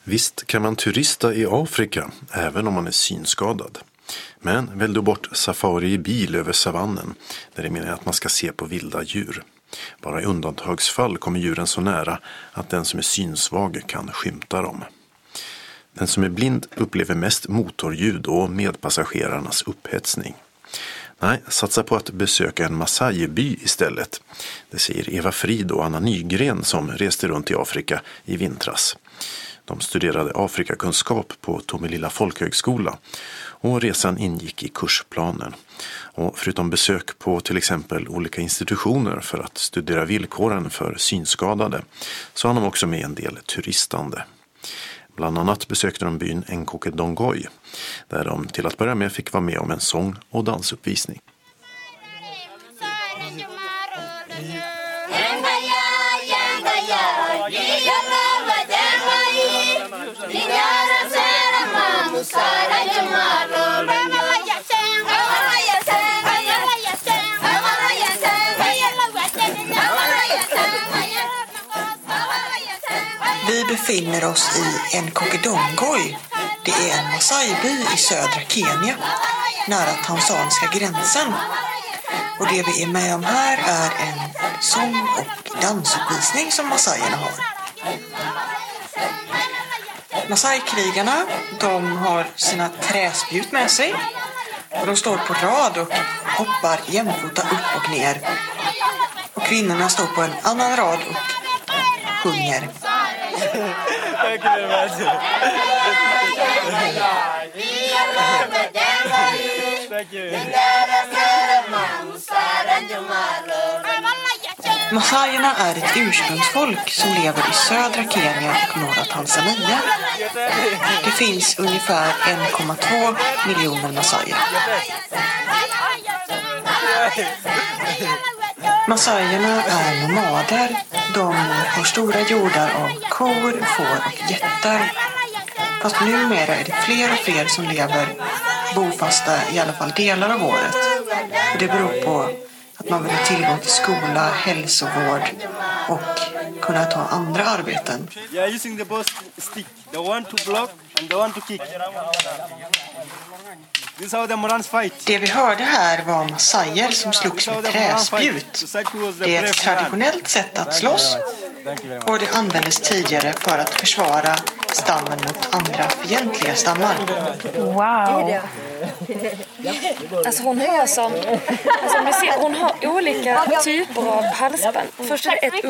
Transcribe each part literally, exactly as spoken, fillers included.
Visst kan man turista i Afrika även om man är synskadad. Men välj då bort safari i bil över savannen, där det menar att man ska se på vilda djur. Bara i undantagsfall kommer djuren så nära att den som är synsvag kan skymta dem. Den som är blind upplever mest motorljud och medpassagerarnas upphetsning. Nej, satsa på att besöka en Masai-by istället. Det säger Eva Frid och Anna Nygren som reste runt i Afrika i vintras. De studerade Afrikakunskap på Tomelilla folkhögskola och resan ingick i kursplanen. Och förutom besök på till exempel olika institutioner för att studera villkoren för synskadade så har de också med en del turistande. Bland annat besökte de byn Nkokedongoy där de till att börja med fick vara med om en sång- och dansuppvisning. Vi befinner oss i Nkokedongoy. Det är en Masai-by i södra Kenya, nära tanzaniska gränsen. Och det vi är med om här är en sång- och dansuppvisning som masaierna har. Masai-krigarna, de har sina träspjut med sig. Och de står på rad och hoppar jämfota upp och ner. Och kvinnorna står på en annan rad och sjunger. Masaierna är ett ursprungsfolk som lever i södra Kenya och norra Tanzania. Det finns ungefär en komma två miljoner masaier. Masaierna är nomader. De har stora jordar av kor, får och getter. Fast numera är det fler och fler som lever bofasta i alla fall delar av året. Och det beror på att man vill ha tillgång till skola, hälsovård och kunna ta andra arbeten. Yeah, using the both stick, the one to block and the one to kick. This is how the Morans fight. Det vi hörde här var masaier som slogs med träspjut. Det är ett traditionellt sätt att slåss och det användes tidigare för att försvara stammen mot andra fientliga stammar. Wow! Alltså hon har som, alltså om du ser, hon har olika typer av halsband. Först är det ett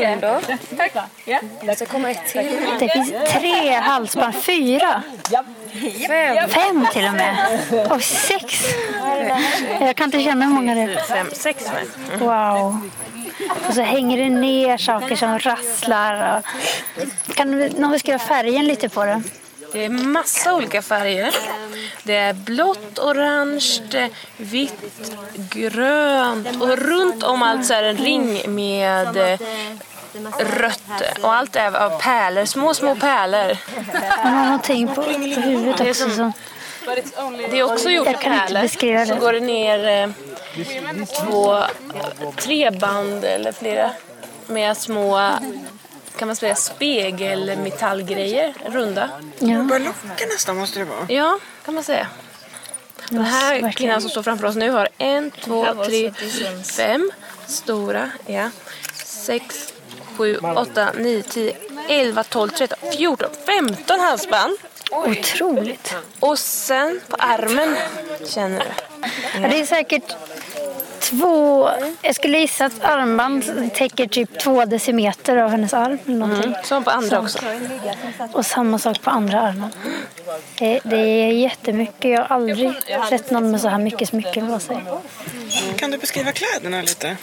under. Så kommer ett till. Det finns tre halsband, fyra. Fem. Fem till och med. Och sex. Jag kan inte känna hur många det är. Fem, sex med. Wow. Och så hänger det ner saker som rasslar. Kan du någon beskriva färgen lite på det? Det är massa olika färger. Det är blått, orange, vitt, grönt. Och runt om allt så är en ring med rött. Och allt är av pärlor, små små pärlor. Man har någonting på, på huvudet också. Det är, som, som, det är också gjort av pärlor. Så går det ner två, tre band eller flera med små, kan man säga, spegelmetallgrejer, runda. Ja. Ballocker nästan måste det vara. Ja, kan man säga. Den här kvinnan som står framför oss nu har en, två, tre, fem stora, ja, sex, sju, åtta, nio, tio, elva, tolv, tretton, fjorton, femton halsband. Otroligt. Och sen på armen, känner du? Ja. Ja, det är säkert två, jag skulle gissa att armband täcker typ två decimeter av hennes arm eller någonting. Mm, som på andra också. Och samma sak på andra armen. Det, det är jättemycket. Jag har aldrig sett någon med så här mycket smycken på sig. Kan du beskriva kläderna lite?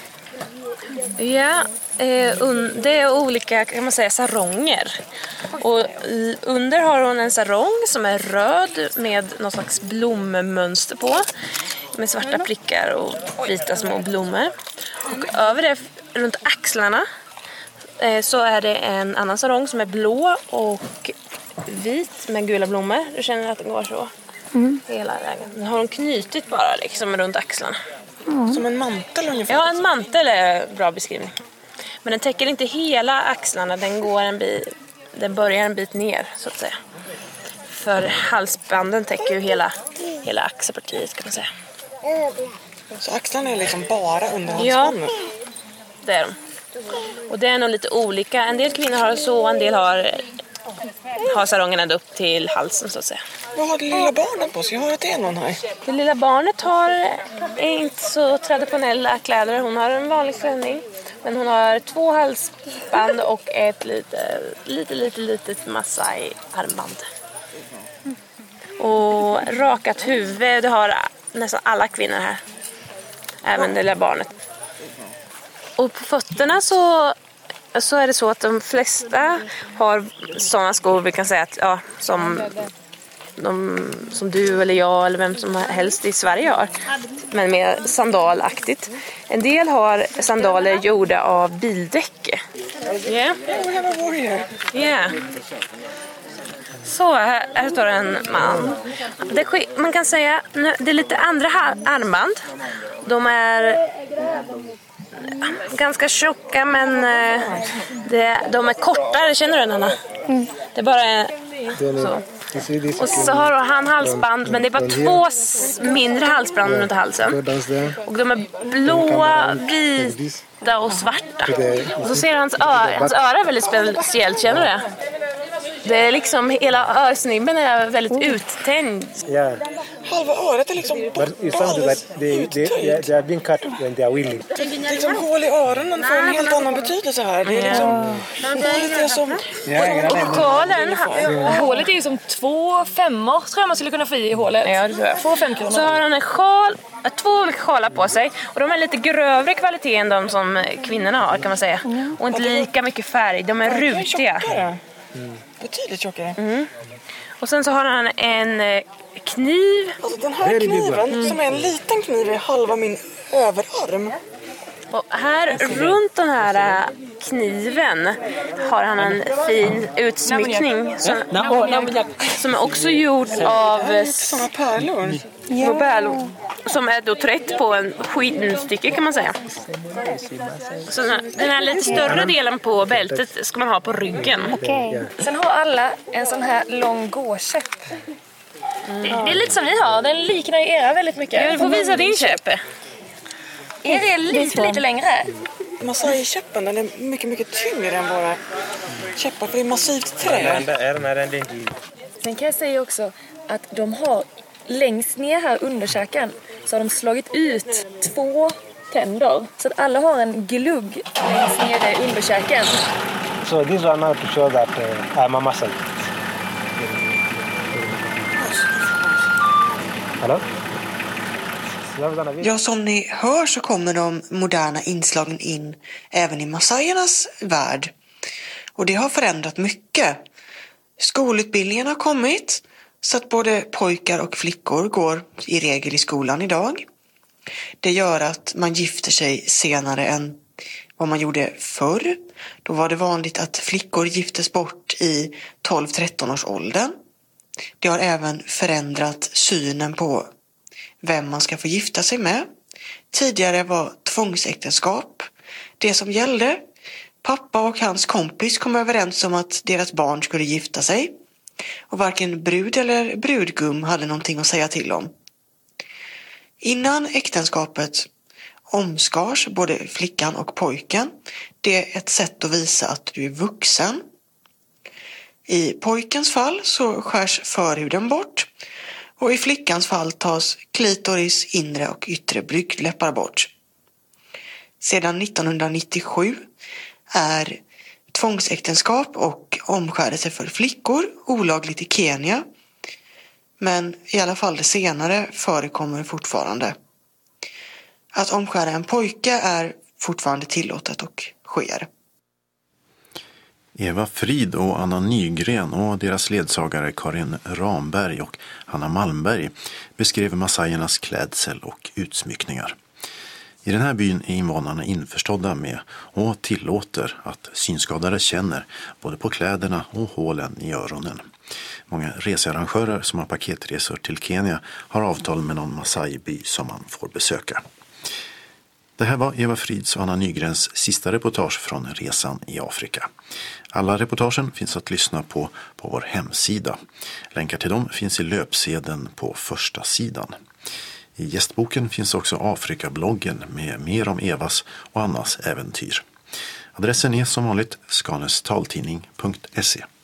Ja, eh, un- det är olika, kan man säga, saronger. Och under har hon en sarong som är röd med någon slags blommönster på. Med svarta prickar och vita små blommor. Och över det, runt axlarna, eh, så är det en annan sarong som är blå och vit med gula blommor. Du känner att det går så mm. hela vägen. Den har hon knutit bara liksom runt axlarna. Mm. Som en mantel ungefär? Ja, en mantel är en bra beskrivning. Men den täcker inte hela axlarna, den går en bit den börjar en bit ner så att säga. För halsbanden täcker ju hela, hela axelpartiet kan man säga. Så axlarna är liksom bara under Ja, halsbanden? det är de. Och det är nog lite olika. En del kvinnor har så, en del har, har sarongerna ända upp till halsen så att säga. Vad har det lilla barnet på sig? Jag har ett en någon här. Det lilla barnet har är inte så traditionella kläder. Hon har en vanlig klänning. Men hon har två halsband och ett lite, lite, lite, litet Masai-armband. Och rakat huvud, det har nästan alla kvinnor här. Även det lilla barnet. Och på fötterna så, så är det så att de flesta har sådana skor, vi kan säga att ja, som, de, som du eller jag eller vem som helst i Sverige har. Men mer sandalaktigt. En del har sandaler gjorda av bildäck. Ja. Ja. Så här, här står en man. Det, man kan säga det är lite andra armband. De är ganska tjocka men det, de är kortare, känner du den, Anna? Mm. Det är bara så. Och så har han halsband, men det är bara två mindre halsband runt halsen. Och de är blåa, vita och svarta. Och så ser hans öra, hans öra är väldigt speciellt, känner du det? Det är liksom, hela örsnibben är väldigt uttänd. Yeah. Halva örat är liksom borta. But it's something that they, they, they, they are being cut when they are willing. Liksom hål i öronen får en helt annan betydelse här. Det är liksom, hålet är som... Och kålen, hålet är ju som två femmor tror jag man skulle kunna få i hålet. Ja, det tror jag. Två fem kronor. Så har han en sjal, två olika sjalar på sig. Och de är lite grövre kvalitet än de som kvinnorna har, kan man säga. Och inte lika mycket färg, de är rutiga. Mm. Betydligt tjockare. Mm. Och sen så har han en kniv. Alltså den här kniven mm. som är en liten kniv är halva min överarm. Och här runt den här kniven har han en fin utsmyckning som, som är också gjord av såna pärlor. På pärlor. Som är då trätt på en skinnstycke, kan man säga. Så den här lite större delen på bältet ska man ha på ryggen. Okay. Sen har alla en sån här lång gåkäpp. Mm. Det, det är lite som ni har, den liknar ju era väldigt mycket. Jag får visa din käpp. Är det lite, lite längre? Masai-käppen, den är mycket, mycket tyngre än våra käppar, för det är massivt trä. Sen kan jag säga också att de har längst ner här under käken så har de slagit ut två tänder. Så att alla har en glugg längst ner i underkäken. So this one now to show that uh, I'm a Masai. Hello? Ja, som ni hör så kommer de moderna inslagen in även i masaiernas värld. Och det har förändrat mycket. Skolutbildningen har kommit så att både pojkar och flickor går i regel i skolan idag. Det gör att man gifter sig senare än vad man gjorde förr. Då var det vanligt att flickor giftes bort i tolv tretton års åldern. Det har även förändrat synen på vem man ska få gifta sig med. Tidigare var tvångsäktenskap det som gällde. Pappa och hans kompis kom överens om att deras barn skulle gifta sig. Och varken brud eller brudgum hade någonting att säga till om. Innan äktenskapet omskars både flickan och pojken. Det är ett sätt att visa att du är vuxen. I pojkens fall så skärs förhuden bort. Och i flickans fall tas klitoris, inre och yttre blygdläppar bort. Sedan nittonhundranittiosju är tvångsäktenskap och omskärelse för flickor olagligt i Kenya. Men i alla fall det senare förekommer fortfarande. Att omskära en pojke är fortfarande tillåtet och sker. Eva Frid och Anna Nygren och deras ledsagare Karin Ramberg och Hanna Malmberg beskrev masaiernas klädsel och utsmyckningar. I den här byn är invånarna införstådda med och tillåter att synskadade känner både på kläderna och hålen i öronen. Många researrangörer som har paketresor till Kenya har avtal med någon masai-by som man får besöka. Det här var Eva Frids och Anna Nygrens sista reportage från resan i Afrika. Alla reportagen finns att lyssna på på vår hemsida. Länkar till dem finns i löpsedeln på första sidan. I gästboken finns också Afrikabloggen med mer om Evas och Annas äventyr. Adressen är som vanligt skanestaltidning punkt se.